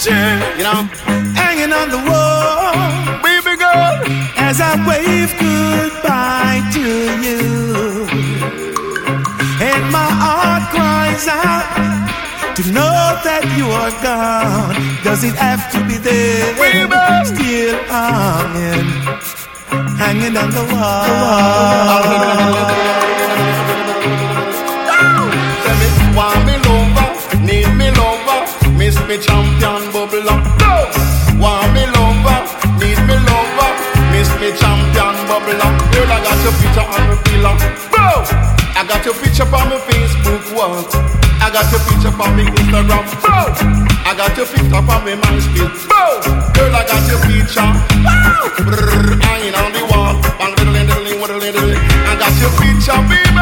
picture, you know, hanging on the wall, baby girl, as I wave goodbye to you. And my heart cries out to know that you are gone. Does it have to be there? baby, Still hanging on the wall. Tell me, want me lover, need me lover, miss me champion bubble up. Want me lover, need me lover, miss me champion bubble up. Girl, I got your picture on my pillow. I got your picture on my Facebook wall. I got your picture on my Instagram. I got your picture on my MySpace. Girl, I got your picture. Hanging on the wall. I got your picture, baby.